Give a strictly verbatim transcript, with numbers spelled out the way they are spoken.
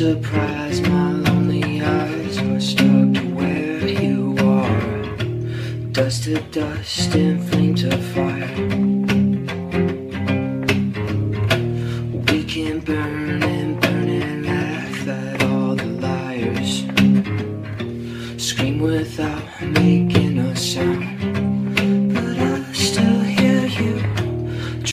surprise, my lonely eyes are stuck to where you are. Dust to dust and flame to fire. We can burn and burn and laugh at all the liars. Scream without making